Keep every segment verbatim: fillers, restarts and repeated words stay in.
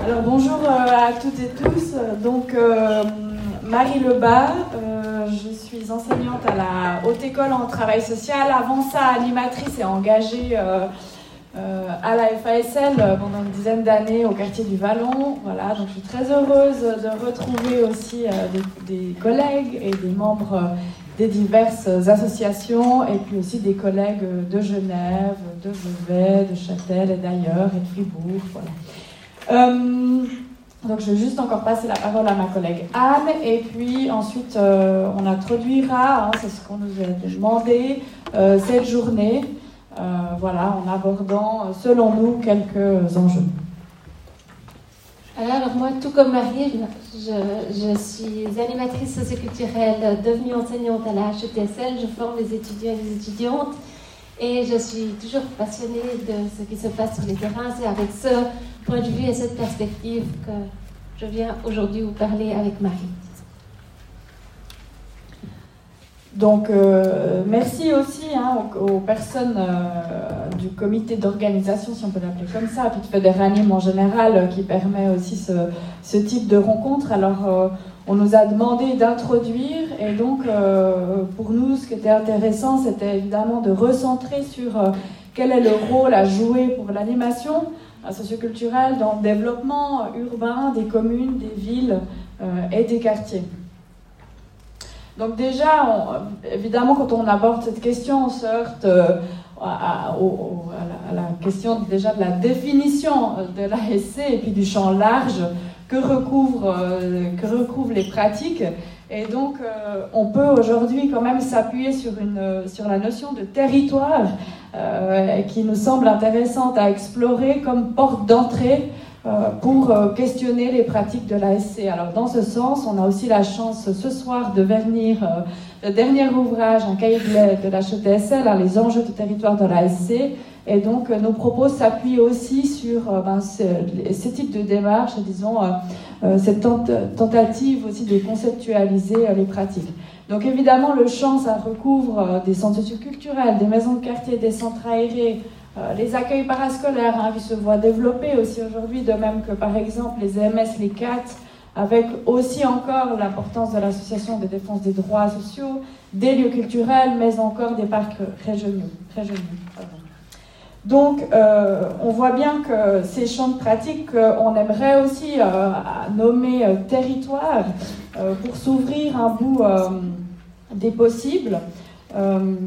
Alors bonjour à toutes et tous. Donc euh, Marie Lebas, euh, je suis enseignante à la Haute École en travail social. Avant ça, animatrice et engagée euh, euh, à la F A S L pendant une dizaine d'années au quartier du Vallon. Voilà, donc je suis très heureuse de retrouver aussi euh, des, des collègues et des membres euh, des diverses associations et puis aussi des collègues de Genève, de Vevey, de Châtel et d'ailleurs et de Fribourg. Voilà. Euh, donc je vais juste encore passer la parole à ma collègue Anne et puis ensuite euh, on introduira, hein, c'est ce qu'on nous a demandé, euh, cette journée, euh, voilà, en abordant selon nous quelques enjeux. Alors moi, tout comme Marie, je, je suis animatrice socioculturelle devenue enseignante à la H E T S L, je forme les étudiants et les étudiantes et je suis toujours passionnée de ce qui se passe sur les terrains. C'est avec ce point de vue et cette perspective que je viens aujourd'hui vous parler avec Marie. Donc, euh, merci aussi hein, aux, aux personnes euh, du comité d'organisation, si on peut l'appeler comme ça, puis de Fédéranime en général, euh, qui permet aussi ce, ce type de rencontre. Alors, euh, on nous a demandé d'introduire, et donc, euh, pour nous, ce qui était intéressant, c'était évidemment de recentrer sur euh, quel est le rôle à jouer pour l'animation euh, socioculturelle dans le développement urbain des communes, des villes euh, et des quartiers. Donc déjà, on, évidemment, quand on aborde cette question, on se heurte euh, à, à, au, à, la, à la question déjà de la définition de l'A S C et puis du champ large que recouvrent, euh, que recouvrent les pratiques. Et donc, euh, on peut aujourd'hui quand même s'appuyer sur, une, sur la notion de territoire euh, qui nous semble intéressante à explorer comme porte d'entrée Euh, pour euh, questionner les pratiques de l'A S C. Alors dans ce sens, on a aussi la chance ce soir de vernir euh, le dernier ouvrage, un cahier de lettres de la H E T S L, hein, les enjeux du territoire de l'A S C. Et donc euh, nos propos s'appuient aussi sur euh, ben, ce, ce type de démarche, disons, euh, euh, cette tent- tentative aussi de conceptualiser euh, les pratiques. Donc évidemment, le champ, ça recouvre euh, des centres socioculturels, des maisons de quartier, des centres aérés, Euh, les accueils parascolaires hein, qui se voient développer aussi aujourd'hui, de même que par exemple les E M S, les C A T, avec aussi encore l'importance de l'association de défense des droits sociaux, des lieux culturels, mais encore des parcs régionaux. régionaux pardon. Donc euh, on voit bien que ces champs de pratique, euh, on aimerait aussi euh, nommer euh, territoire euh, pour s'ouvrir un bout euh, des possibles. Euh,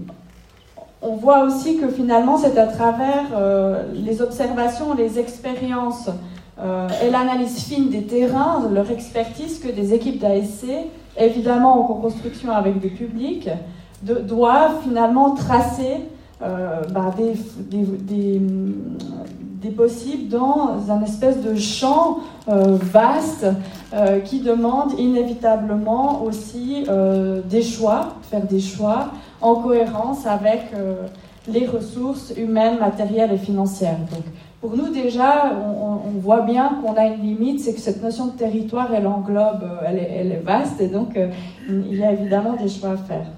On voit aussi que finalement, c'est à travers euh, les observations, les expériences euh, et l'analyse fine des terrains, leur expertise, que des équipes d'A S C, évidemment en co-construction avec des publics, de, doivent finalement tracer euh, bah, des, des, des, des possibles dans un espèce de champ euh, vaste euh, qui demande inévitablement aussi euh, des choix, faire des choix, en cohérence avec euh, les ressources humaines, matérielles et financières. Donc, pour nous, déjà, on, on voit bien qu'on a une limite, c'est que cette notion de territoire, elle englobe, elle est, elle est vaste, et donc euh, il y a évidemment des choix à faire.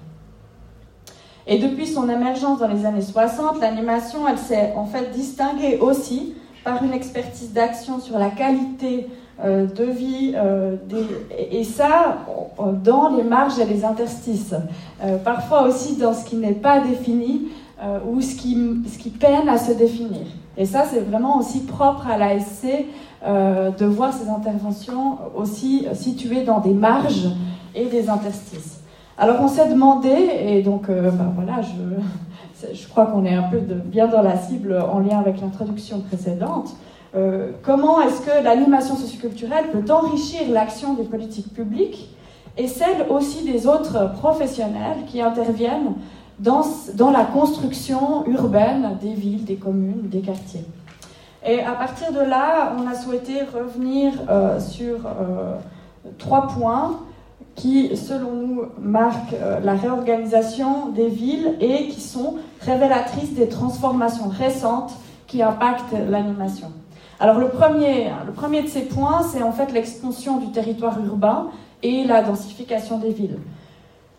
Et depuis son émergence dans les années soixante, l'animation, elle s'est en fait distinguée aussi par une expertise d'action sur la qualité Euh, de vie, euh, des, et, et ça dans les marges et les interstices, euh, parfois aussi dans ce qui n'est pas défini euh, ou ce qui, ce qui peine à se définir. Et ça, c'est vraiment aussi propre à l'A S C euh, de voir ces interventions aussi situées dans des marges et des interstices. Alors on s'est demandé, et donc euh, ben voilà, je, je crois qu'on est un peu de, bien dans la cible en lien avec l'introduction précédente. Euh, comment est-ce que l'animation socioculturelle peut enrichir l'action des politiques publiques et celle aussi des autres professionnels qui interviennent dans, dans la construction urbaine des villes, des communes, des quartiers. Et à partir de là, on a souhaité revenir euh, sur euh, trois points qui, selon nous, marquent euh, la réorganisation des villes et qui sont révélatrices des transformations récentes qui impactent l'animation. Alors le premier, le premier de ces points, c'est en fait l'expansion du territoire urbain et la densification des villes.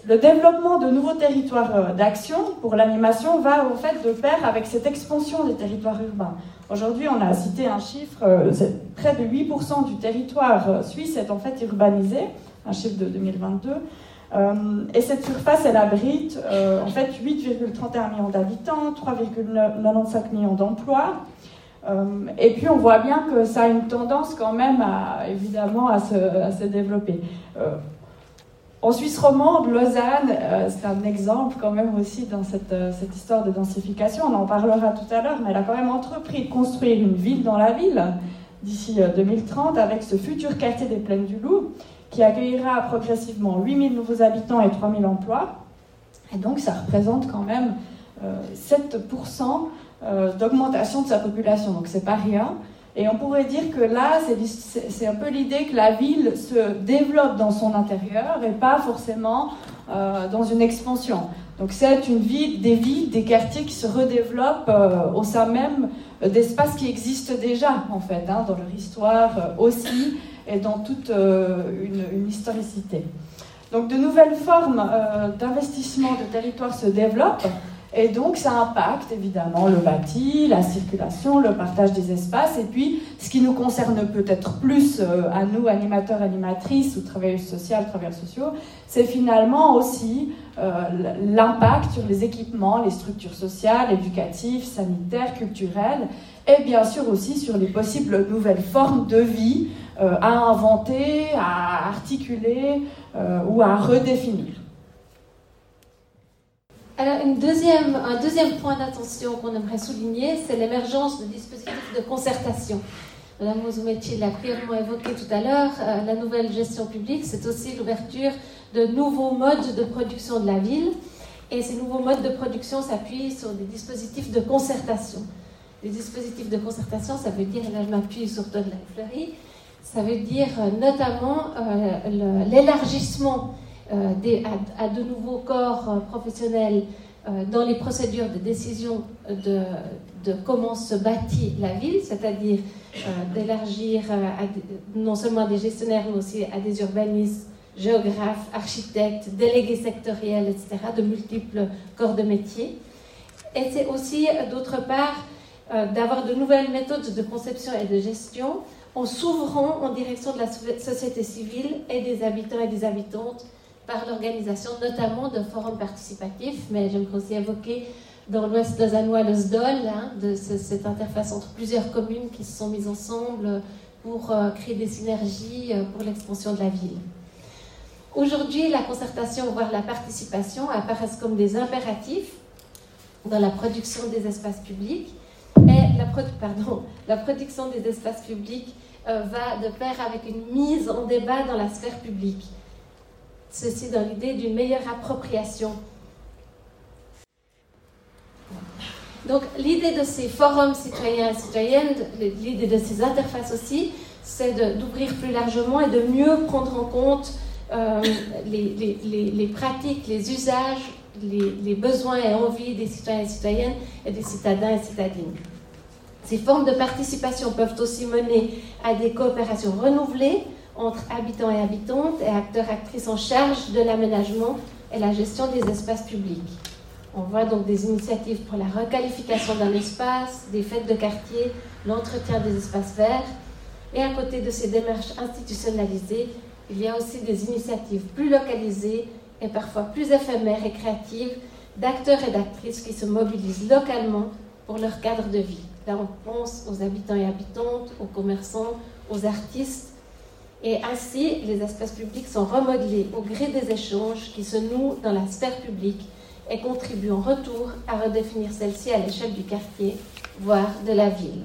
le développement de nouveaux territoires d'action pour l'animation va en fait de pair avec cette expansion des territoires urbains. Aujourd'hui, on a cité un chiffre, c'est près de huit pour cent du territoire suisse est en fait urbanisé, un chiffre de deux mille vingt-deux. Euh, et cette surface, elle abrite euh, en fait huit virgule trente et un millions d'habitants, trois virgule quatre-vingt-quinze millions d'emplois. Euh, et puis on voit bien que ça a une tendance quand même à, évidemment à se, à se développer. Euh, en Suisse romande, Lausanne, euh, c'est un exemple quand même aussi dans cette, euh, cette histoire de densification. On en parlera tout à l'heure, mais elle a quand même entrepris de construire une ville dans la ville d'ici euh, deux mille trente avec ce futur quartier des Plaines du Loup qui accueillera progressivement huit mille nouveaux habitants et trois mille emplois. Et donc ça représente quand même euh, sept pour cent euh, d'augmentation de sa population, donc c'est pas rien. Et on pourrait dire que là, c'est, c'est un peu l'idée que la ville se développe dans son intérieur et pas forcément euh, dans une expansion. Donc c'est une ville, des villes, des quartiers qui se redéveloppent euh, au sein même d'espaces qui existent déjà, en fait, hein, dans leur histoire euh, aussi, et dans toute euh, une, une historicité. Donc de nouvelles formes euh, d'investissement de territoire se développent, et donc ça impacte évidemment le bâti, la circulation, le partage des espaces, et puis ce qui nous concerne peut-être plus euh, à nous, animateurs, animatrices ou travailleuses sociales, travailleurs sociaux, c'est finalement aussi euh, l'impact sur les équipements, les structures sociales, éducatives, sanitaires, culturelles, et bien sûr aussi sur les possibles nouvelles formes de vie euh, à inventer, à articuler euh, ou à redéfinir. Alors, une deuxième, un deuxième point d'attention qu'on aimerait souligner, c'est l'émergence de dispositifs de concertation. Madame Mouzoumetchi l'a brièvement évoqué tout à l'heure, euh, la nouvelle gestion publique, c'est aussi l'ouverture de nouveaux modes de production de la ville. Et ces nouveaux modes de production s'appuient sur des dispositifs de concertation. Les dispositifs de concertation, ça veut dire, et là je m'appuie sur Todd Fleury, ça veut dire euh, notamment euh, le, l'élargissement Euh, des, à, à de nouveaux corps euh, professionnels euh, dans les procédures de décision de, de comment se bâtit la ville, c'est-à-dire euh, d'élargir euh, à, non seulement à des gestionnaires, mais aussi à des urbanistes, géographes, architectes, délégués sectoriels, et cetera, de multiples corps de métier. Et c'est aussi, euh, d'autre part, euh, d'avoir de nouvelles méthodes de conception et de gestion en s'ouvrant en direction de la société civile et des habitants et des habitantes par l'organisation notamment de forums participatifs, mais j'aimerais aussi évoquer dans l'Ouest lausannois le S D O L, hein, de ce, cette interface entre plusieurs communes qui se sont mises ensemble pour euh, créer des synergies euh, pour l'expansion de la ville. Aujourd'hui, la concertation, voire la participation, apparaissent comme des impératifs dans la production des espaces publics, et la, pro- pardon, la production des espaces publics euh, va de pair avec une mise en débat dans la sphère publique. Ceci dans l'idée d'une meilleure appropriation. Donc l'idée de ces forums citoyens et citoyennes, l'idée de ces interfaces aussi, c'est de, d'ouvrir plus largement et de mieux prendre en compte euh, les, les, les, les pratiques, les usages, les, les besoins et envies des citoyens et citoyennes et des citadins et citadines. Ces formes de participation peuvent aussi mener à des coopérations renouvelées entre habitants et habitantes et acteurs, actrices en charge de l'aménagement et la gestion des espaces publics. On voit donc des initiatives pour la requalification d'un espace, des fêtes de quartier, l'entretien des espaces verts. Et à côté de ces démarches institutionnalisées, il y a aussi des initiatives plus localisées et parfois plus éphémères et créatives d'acteurs et d'actrices qui se mobilisent localement pour leur cadre de vie. Là, on pense aux habitants et habitantes, aux commerçants, aux artistes. Et ainsi, les espaces publics sont remodelés au gré des échanges qui se nouent dans la sphère publique et contribuent en retour à redéfinir celle-ci à l'échelle du quartier, voire de la ville.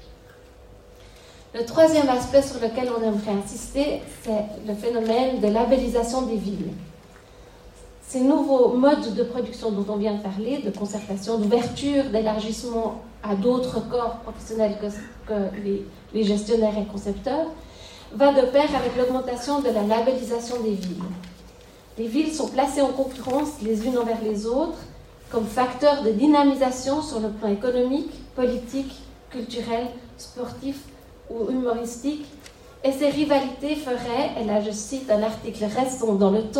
Le troisième aspect sur lequel on aimerait insister, c'est le phénomène de labellisation des villes. Ces nouveaux modes de production dont on vient de parler, de concertation, d'ouverture, d'élargissement à d'autres corps professionnels que, que les, les gestionnaires et concepteurs, va de pair avec l'augmentation de la labellisation des villes. Les villes sont placées en concurrence les unes envers les autres comme facteurs de dynamisation sur le plan économique, politique, culturel, sportif ou humoristique. Et ces rivalités feraient, et là je cite un article récent dans Le Temps,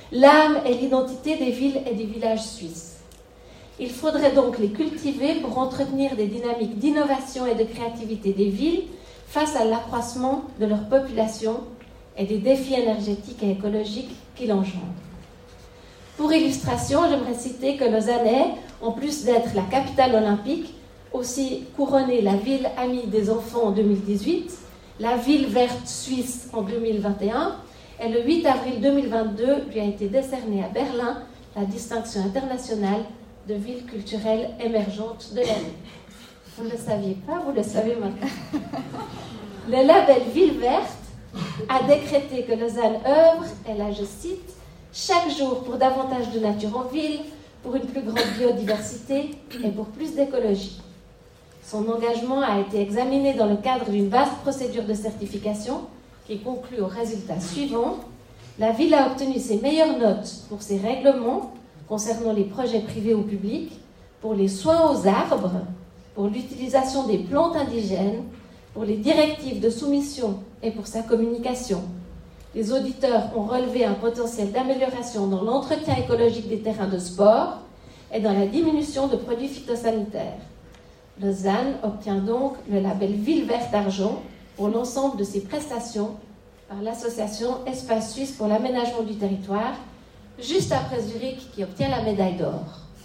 l'âme et l'identité des villes et des villages suisses. Il faudrait donc les cultiver pour entretenir des dynamiques d'innovation et de créativité des villes face à l'accroissement de leur population et des défis énergétiques et écologiques qu'il engendre. Pour illustration, j'aimerais citer que Lausanne est, en plus d'être la capitale olympique, aussi couronnée la ville amie des enfants en deux mille dix-huit, la ville verte suisse en deux mille vingt et un, et le huit avril deux mille vingt-deux lui a été décernée à Berlin la distinction internationale de ville culturelle émergente de l'année. Vous ne le saviez pas, vous le savez maintenant. Le label Ville verte a décrété que Lausanne œuvre, et là je cite, chaque jour pour davantage de nature en ville, pour une plus grande biodiversité et pour plus d'écologie. Son engagement a été examiné dans le cadre d'une vaste procédure de certification qui conclut aux résultats suivants. La ville a obtenu ses meilleures notes pour ses règlements concernant les projets privés ou publics, pour les soins aux arbres, pour l'utilisation des plantes indigènes, pour les directives de soumission et pour sa communication. Les auditeurs ont relevé un potentiel d'amélioration dans l'entretien écologique des terrains de sport et dans la diminution de produits phytosanitaires. Lausanne obtient donc le label Ville verte argent pour l'ensemble de ses prestations par l'association Espace Suisse pour l'aménagement du territoire, juste après Zurich qui obtient la médaille d'or.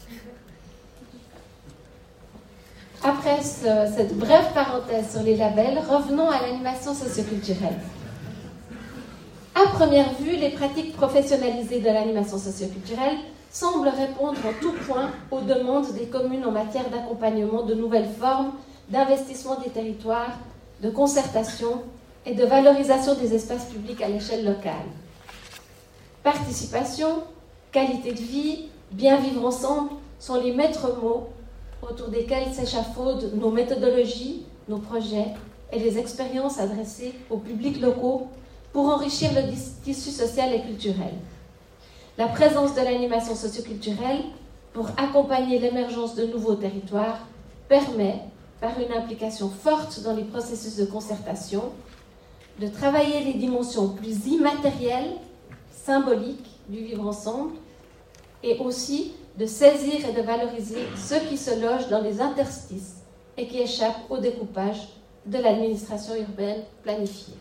Après ce, cette brève parenthèse sur les labels, revenons à l'animation socioculturelle. À première vue, les pratiques professionnalisées de l'animation socioculturelle semblent répondre en tout point aux demandes des communes en matière d'accompagnement de nouvelles formes d'investissement des territoires, de concertation et de valorisation des espaces publics à l'échelle locale. Participation, qualité de vie, bien vivre ensemble sont les maîtres mots autour desquels s'échafaudent nos méthodologies, nos projets et les expériences adressées aux publics locaux pour enrichir le tissu social et culturel. La présence de l'animation socioculturelle pour accompagner l'émergence de nouveaux territoires permet, par une implication forte dans les processus de concertation, de travailler les dimensions plus immatérielles, symboliques du vivre ensemble, et aussi de saisir et de valoriser ceux qui se logent dans les interstices et qui échappent au découpage de l'administration urbaine planifiée.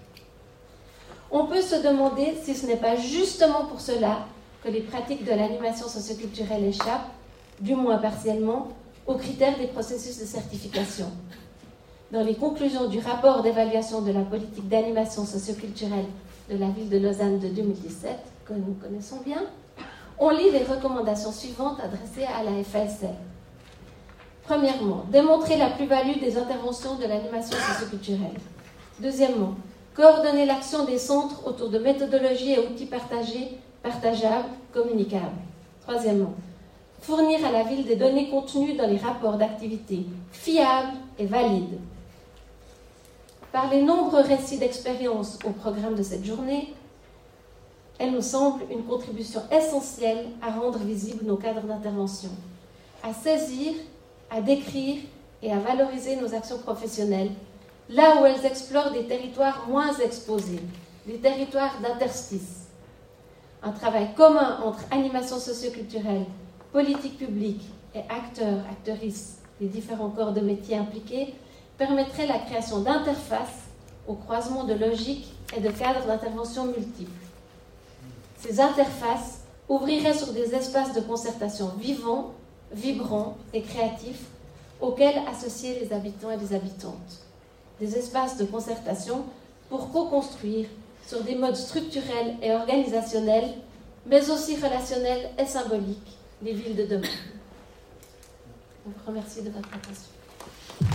On peut se demander si ce n'est pas justement pour cela que les pratiques de l'animation socioculturelle échappent, du moins partiellement, aux critères des processus de certification. Dans les conclusions du rapport d'évaluation de la politique d'animation socioculturelle de la ville de Lausanne de deux mille dix-sept, que nous connaissons bien, on lit les recommandations suivantes adressées à la F A S L. Premièrement, démontrer la plus-value des interventions de l'animation socioculturelle. Deuxièmement, coordonner l'action des centres autour de méthodologies et outils partagés, partageables, communicables. Troisièmement, fournir à la ville des données contenues dans les rapports d'activité fiables et valides. Par les nombreux récits d'expérience au programme de cette journée, elle nous semble une contribution essentielle à rendre visibles nos cadres d'intervention, à saisir, à décrire et à valoriser nos actions professionnelles, là où elles explorent des territoires moins exposés, des territoires d'interstices. Un travail commun entre animation socioculturelle, politique publique et acteurs, actrices des différents corps de métiers impliqués permettrait la création d'interfaces au croisement de logiques et de cadres d'intervention multiples. Ces interfaces ouvriraient sur des espaces de concertation vivants, vibrants et créatifs auxquels associer les habitants et les habitantes. Des espaces de concertation pour co-construire sur des modes structurels et organisationnels, mais aussi relationnels et symboliques, les villes de demain. Je vous remercie de votre attention.